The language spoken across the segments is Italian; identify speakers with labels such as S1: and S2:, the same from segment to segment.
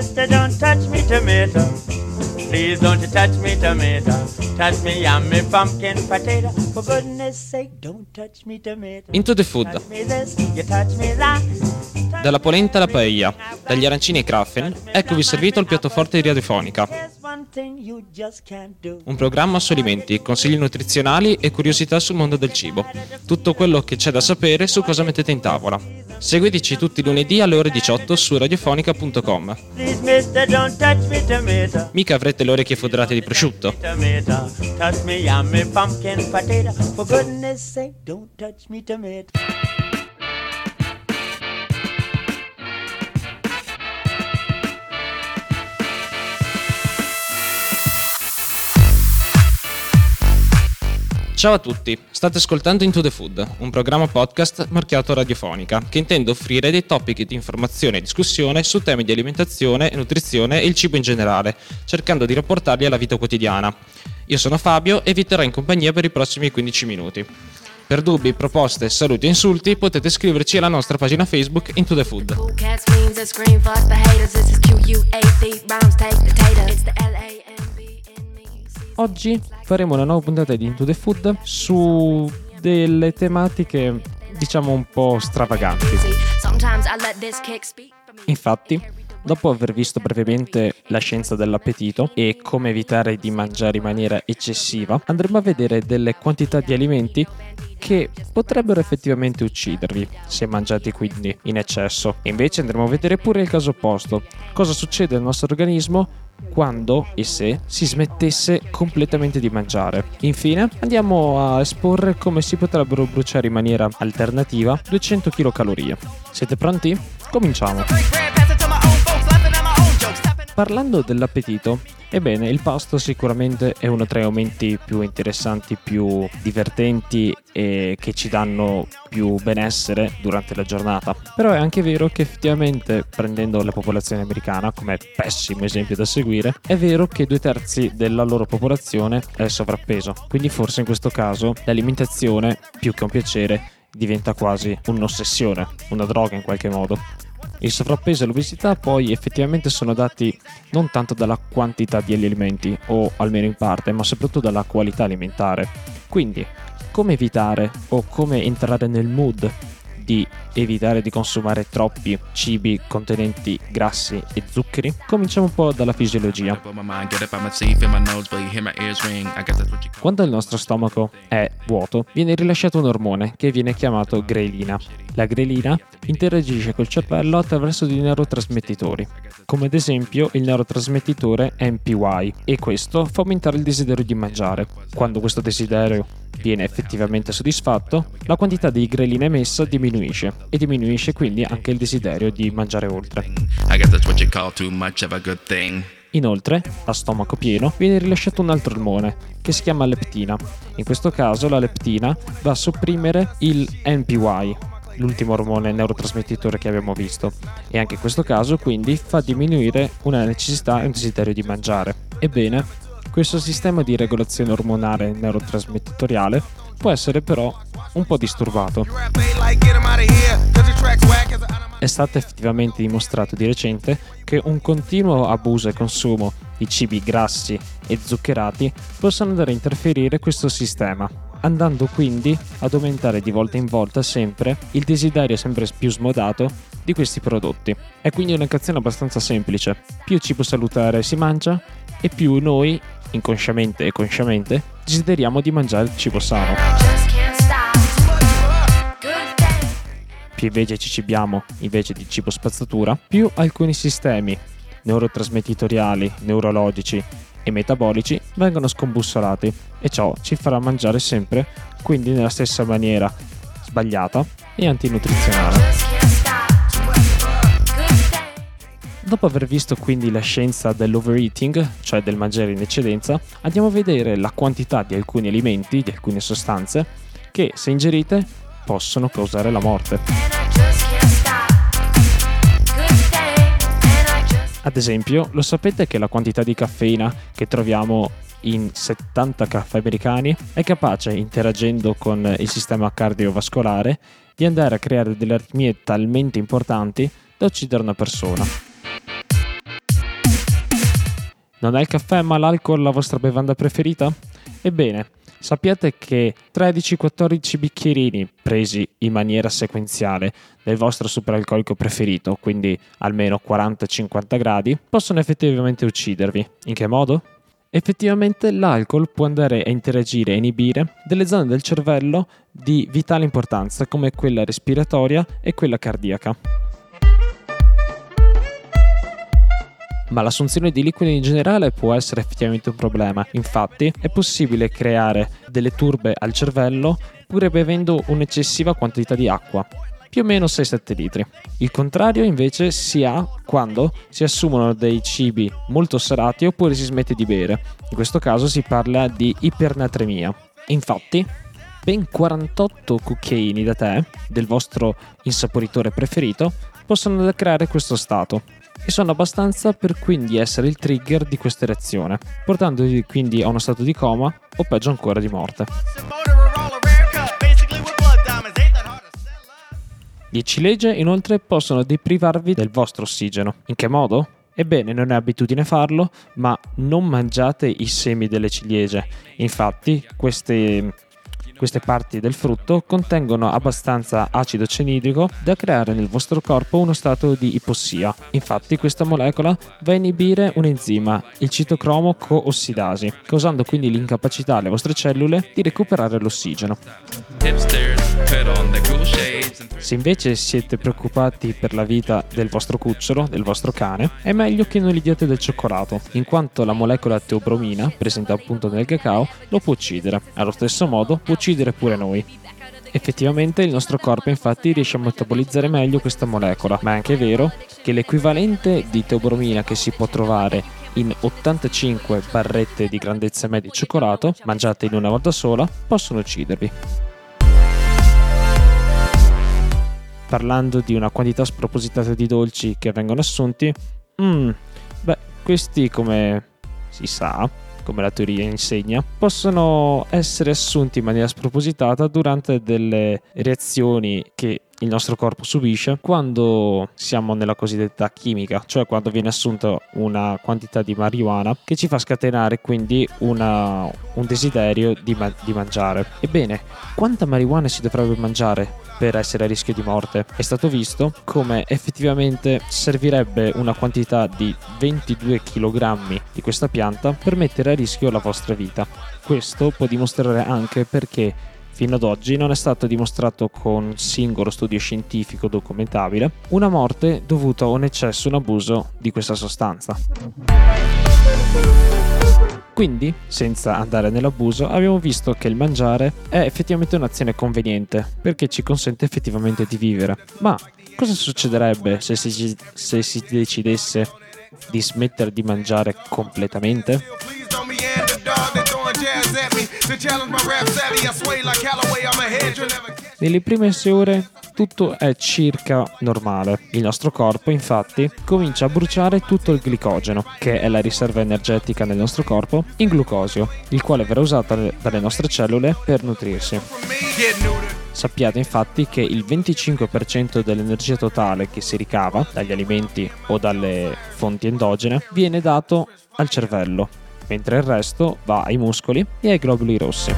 S1: mister, don't touch me tomato. Please don't you touch me tomato. Touch me yummy pumpkin potato. For goodness sake, don't touch me tomato.
S2: Into the Food.
S1: Touch me this, you touch me that.
S2: Dalla polenta alla paella, dagli arancini ai Krafen, eccovi servito il piatto forte di Radiofonica. Un programma su alimenti, consigli nutrizionali e curiosità sul mondo del cibo. Tutto quello che c'è da sapere su cosa mettete in tavola. Seguiteci tutti i lunedì alle ore 18 su radiofonica.com. Mica avrete le orecchie foderate di prosciutto.
S1: Touch me yummy pumpkin potato. For goodness sake, don't touch me tomato.
S2: Ciao a tutti, state ascoltando Into the Food, un programma podcast marchiato Radiofonica, che intende offrire dei topic di informazione e discussione su temi di alimentazione, nutrizione e il cibo in generale, cercando di rapportarli alla vita quotidiana. Io sono Fabio e vi terrò in compagnia per i prossimi 15 minuti. Per dubbi, proposte, saluti e insulti potete scriverci alla nostra pagina Facebook Into the Food. Oggi faremo una nuova puntata di Into the Food su delle tematiche, diciamo, un po' stravaganti. Infatti, dopo aver visto brevemente la scienza dell'appetito e come evitare di mangiare in maniera eccessiva, andremo a vedere delle quantità di alimenti che potrebbero effettivamente uccidervi se mangiati quindi in eccesso. E invece andremo a vedere pure il caso opposto. Cosa succede al nostro organismo quando e se si smettesse completamente di mangiare. Infine andiamo a esporre come si potrebbero bruciare in maniera alternativa 200 kcal. Siete pronti? Cominciamo! Parlando dell'appetito, ebbene, il pasto sicuramente è uno tra i momenti più interessanti, più divertenti e che ci danno più benessere durante la giornata. Però è anche vero che effettivamente, prendendo la popolazione americana come pessimo esempio da seguire, è vero che 2/3 della loro popolazione è sovrappeso. Quindi forse in questo caso l'alimentazione, più che un piacere, diventa quasi un'ossessione, una droga in qualche modo. Il sovrappeso e l'obesità poi effettivamente sono dati non tanto dalla quantità di alimenti, o almeno in parte, ma soprattutto dalla qualità alimentare. Quindi, come evitare o come entrare nel mood di evitare di consumare troppi cibi contenenti grassi e zuccheri? Cominciamo un po' dalla fisiologia. Quando il nostro stomaco è vuoto, viene rilasciato un ormone che viene chiamato grelina. La grelina interagisce col cervello attraverso dei neurotrasmettitori, come ad esempio il neurotrasmettitore NPY, e questo fa aumentare il desiderio di mangiare. Quando questo desiderio viene effettivamente soddisfatto, la quantità di grelina emessa diminuisce e diminuisce quindi anche il desiderio di mangiare oltre. Inoltre, a stomaco pieno, viene rilasciato un altro ormone che si chiama leptina. In questo caso la leptina va a sopprimere il NPY, l'ultimo ormone neurotrasmettitore che abbiamo visto, e anche in questo caso quindi fa diminuire una necessità e un desiderio di mangiare. Ebbene, questo sistema di regolazione ormonale neurotrasmettitoriale può essere però un po' disturbato. È stato effettivamente dimostrato di recente che un continuo abuso e consumo di cibi grassi e zuccherati possono andare a interferire questo sistema, andando quindi ad aumentare di volta in volta sempre il desiderio sempre più smodato di questi prodotti. È quindi un'equazione abbastanza semplice: più cibo salutare si mangia e più noi, inconsciamente e consciamente, desideriamo di mangiare il cibo sano. Più invece ci cibiamo invece di cibo spazzatura, più alcuni sistemi neurotrasmettitoriali, neurologici e metabolici vengono scombussolati, e ciò ci farà mangiare sempre quindi nella stessa maniera sbagliata e antinutrizionale. Dopo aver visto quindi la scienza dell'overeating, cioè del mangiare in eccedenza, andiamo a vedere la quantità di alcuni alimenti, di alcune sostanze, che se ingerite possono causare la morte. Ad esempio, lo sapete che la quantità di caffeina che troviamo in 70 caffè americani è capace, interagendo con il sistema cardiovascolare, di andare a creare delle aritmie talmente importanti da uccidere una persona. Non è il caffè ma l'alcol la vostra bevanda preferita? Ebbene, sappiate che 13-14 bicchierini presi in maniera sequenziale del vostro superalcolico preferito, quindi almeno 40-50 gradi, possono effettivamente uccidervi. In che modo? Effettivamente l'alcol può andare a interagire e inibire delle zone del cervello di vitale importanza come quella respiratoria e quella cardiaca. Ma l'assunzione di liquidi in generale può essere effettivamente un problema. Infatti è possibile creare delle turbe al cervello pure bevendo un'eccessiva quantità di acqua, più o meno 6-7 litri. Il contrario invece si ha quando si assumono dei cibi molto salati oppure si smette di bere. In questo caso si parla di ipernatremia. Infatti ben 48 cucchiaini da tè del vostro insaporitore preferito possono creare questo stato e sono abbastanza per quindi essere il trigger di questa reazione, portandovi quindi a uno stato di coma o peggio ancora di morte. Gli ciliegie inoltre possono deprivarvi del vostro ossigeno. In che modo? Ebbene, non è abitudine farlo, ma non mangiate i semi delle ciliegie. Infatti, queste parti del frutto contengono abbastanza acido cianidrico da creare nel vostro corpo uno stato di ipossia. Infatti questa molecola va a inibire un enzima, il citocromo coossidasi, causando quindi l'incapacità alle vostre cellule di recuperare l'ossigeno. Se invece siete preoccupati per la vita del vostro cucciolo, del vostro cane, è meglio che non gli diate del cioccolato, in quanto la molecola teobromina, presente appunto nel cacao, lo può uccidere. Allo stesso modo può uccidere pure noi. Effettivamente il nostro corpo infatti riesce a metabolizzare meglio questa molecola, ma è anche vero che l'equivalente di teobromina che si può trovare in 85 barrette di grandezza media di cioccolato, mangiate in una volta sola, possono uccidervi. Parlando di una quantità spropositata di dolci che vengono assunti, questi, come si sa, come la teoria insegna, possono essere assunti in maniera spropositata durante delle reazioni che il nostro corpo subisce quando siamo nella cosiddetta chimica, cioè quando viene assunta una quantità di marijuana che ci fa scatenare quindi un desiderio di mangiare. Ebbene, quanta marijuana si dovrebbe mangiare per essere a rischio di morte? È stato visto come effettivamente servirebbe una quantità di 22 kg di questa pianta per mettere a rischio la vostra vita. Questo può dimostrare anche perché fino ad oggi non è stato dimostrato con un singolo studio scientifico documentabile una morte dovuta a un eccesso o un abuso di questa sostanza. Quindi, senza andare nell'abuso, abbiamo visto che il mangiare è effettivamente un'azione conveniente perché ci consente effettivamente di vivere. Ma cosa succederebbe se si decidesse di smettere di mangiare completamente? Nelle prime 6 ore tutto è circa normale. Il nostro corpo infatti comincia a bruciare tutto il glicogeno, che è la riserva energetica nel nostro corpo, in glucosio, il quale verrà usato dalle nostre cellule per nutrirsi. Sappiate infatti che il 25% dell'energia totale che si ricava dagli alimenti o dalle fonti endogene viene dato al cervello, mentre il resto va ai muscoli e ai globuli rossi.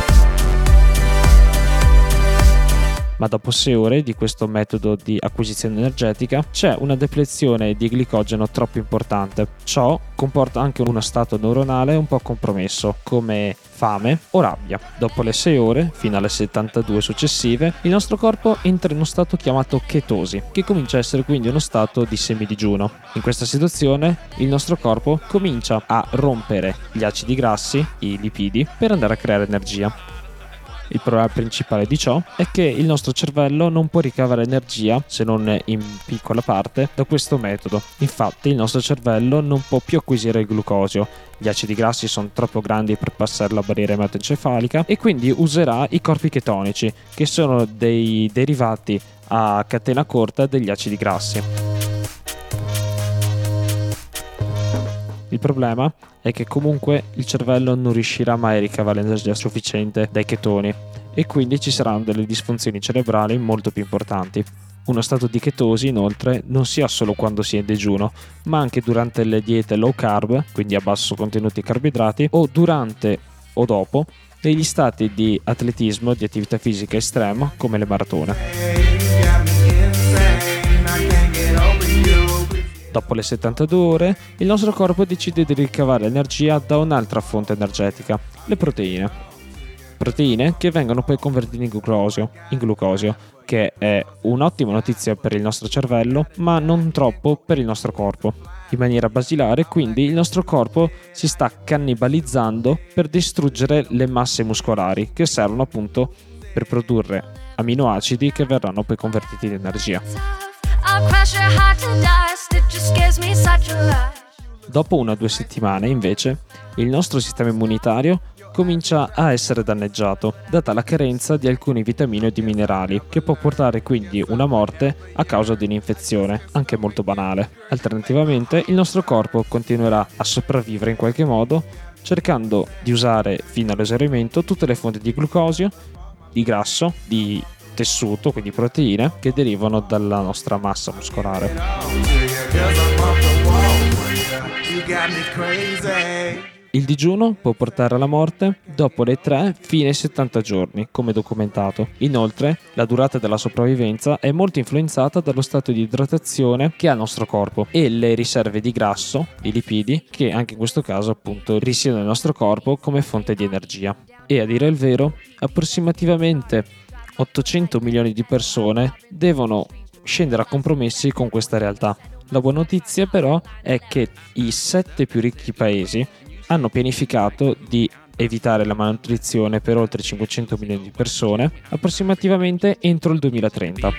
S2: Ma dopo 6 ore di questo metodo di acquisizione energetica c'è una deplezione di glicogeno troppo importante. Ciò comporta anche uno stato neuronale un po' compromesso, come fame o rabbia. Dopo le 6 ore, fino alle 72 successive, il nostro corpo entra in uno stato chiamato chetosi, che comincia a essere quindi uno stato di semidigiuno. In questa situazione il nostro corpo comincia a rompere gli acidi grassi, i lipidi, per andare a creare energia. Il problema principale di ciò è che il nostro cervello non può ricavare energia, se non in piccola parte, da questo metodo. Infatti il nostro cervello non può più acquisire il glucosio, gli acidi grassi sono troppo grandi per passare la barriera ematoencefalica e quindi userà i corpi chetonici, che sono dei derivati a catena corta degli acidi grassi. Il problema è che comunque il cervello non riuscirà mai a ricavare l'energia sufficiente dai chetoni e quindi ci saranno delle disfunzioni cerebrali molto più importanti. uno stato di chetosi inoltre non si ha solo quando si è in digiuno, ma anche durante le diete low carb, quindi a basso contenuti di carboidrati, o durante o dopo degli stati di atletismo, di attività fisica estrema come le maratone. Dopo le 72 ore, il nostro corpo decide di ricavare energia da un'altra fonte energetica, le proteine. Proteine che vengono poi convertite in glucosio, che è un'ottima notizia per il nostro cervello, ma non troppo per il nostro corpo. In maniera basilare, quindi, il nostro corpo si sta cannibalizzando per distruggere le masse muscolari, che servono appunto per produrre aminoacidi che verranno poi convertiti in energia. Dopo 1 o 2 settimane, invece, il nostro sistema immunitario comincia a essere danneggiato, data la carenza di alcune vitamine e di minerali, che può portare quindi una morte a causa di un'infezione, anche molto banale. Alternativamente, il nostro corpo continuerà a sopravvivere in qualche modo, cercando di usare fino all'esaurimento tutte le fonti di glucosio, di grasso, di tessuto, quindi proteine, che derivano dalla nostra massa muscolare. Il digiuno può portare alla morte dopo le 3 fino ai 70 giorni, come documentato. Inoltre, la durata della sopravvivenza è molto influenzata dallo stato di idratazione che ha il nostro corpo e le riserve di grasso, di lipidi, che anche in questo caso appunto risiedono nel nostro corpo come fonte di energia. E a dire il vero, approssimativamente 800 milioni di persone devono scendere a compromessi con questa realtà. La buona notizia però è che i 7 più ricchi paesi hanno pianificato di evitare la malnutrizione per oltre 500 milioni di persone approssimativamente entro il 2030.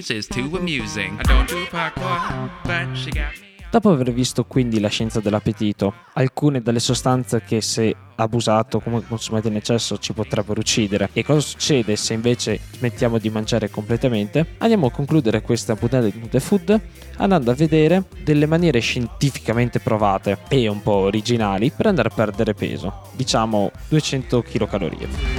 S2: Dopo aver visto quindi la scienza dell'appetito, alcune delle sostanze che se abusato, comunque consumate in eccesso, ci potrebbero uccidere, e cosa succede se invece smettiamo di mangiare completamente, andiamo a concludere questa puntata di The Food andando a vedere delle maniere scientificamente provate e un po' originali per andare a perdere peso, diciamo 200 kcal.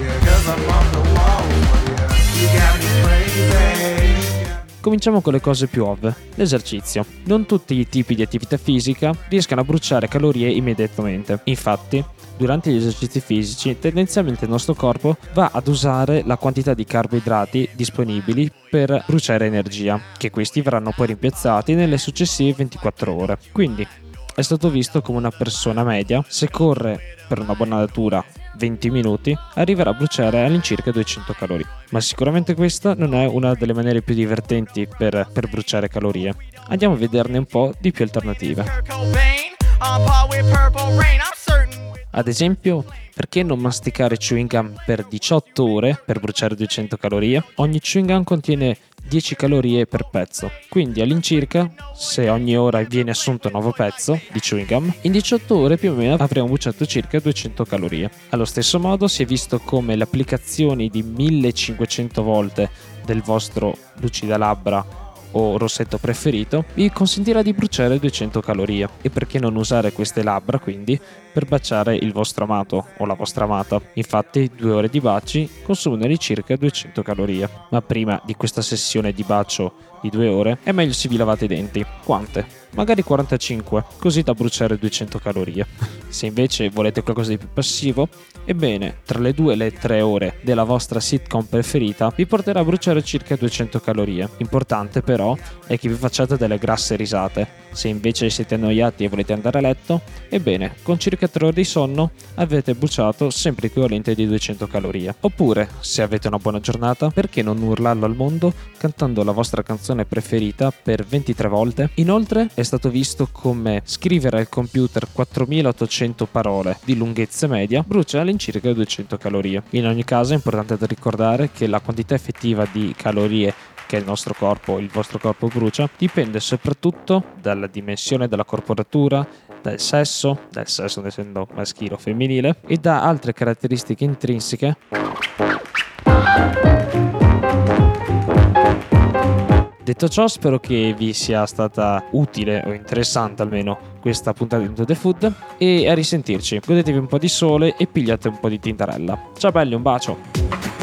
S2: Cominciamo con le cose più ovvie, l'esercizio. Non tutti i tipi di attività fisica riescono a bruciare calorie immediatamente. Infatti, durante gli esercizi fisici, tendenzialmente il nostro corpo va ad usare la quantità di carboidrati disponibili per bruciare energia, che questi verranno poi rimpiazzati nelle successive 24 ore. Quindi, è stato visto come una persona media, se corre per una buona natura 20 minuti, arriverà a bruciare all'incirca 200 calorie. Ma sicuramente questa non è una delle maniere più divertenti per bruciare calorie. Andiamo a vederne un po' di più alternative. Ad esempio, perché non masticare chewing gum per 18 ore per bruciare 200 calorie? Ogni chewing gum contiene 10 calorie per pezzo, quindi all'incirca, se ogni ora viene assunto un nuovo pezzo di chewing gum, in 18 ore più o meno avremo bruciato circa 200 calorie. Allo stesso modo si è visto come le applicazioni di 1500 volte del vostro lucidalabbra o rossetto preferito vi consentirà di bruciare 200 calorie. E perché non usare queste labbra quindi per baciare il vostro amato o la vostra amata? Infatti 2 ore di baci consumano di circa 200 calorie. Ma prima di questa sessione di bacio di 2 ore è meglio se vi lavate i denti. Quante? Magari 45, così da bruciare 200 calorie. Se invece volete qualcosa di più passivo, ebbene, tra le 2 e le 3 ore della vostra sitcom preferita vi porterà a bruciare circa 200 calorie. Importante però è che vi facciate delle grasse risate. Se invece siete annoiati e volete andare a letto, ebbene, con circa 3 ore di sonno avete bruciato sempre l'equivalente di 200 calorie. Oppure, se avete una buona giornata, perché non urlarlo al mondo cantando la vostra canzone preferita per 23 volte? Inoltre è stato visto come scrivere al computer 4800 parole di lunghezza media brucia all'incirca 200 calorie. In ogni caso è importante da ricordare che la quantità effettiva di calorie che il vostro corpo brucia dipende soprattutto dalla dimensione della corporatura, dal sesso essendo maschile o femminile, e da altre caratteristiche intrinseche. Detto ciò, spero che vi sia stata utile o interessante almeno questa puntata di Into the Food, e a risentirci. Godetevi un po' di sole e pigliate un po' di tintarella. Ciao belli, un bacio!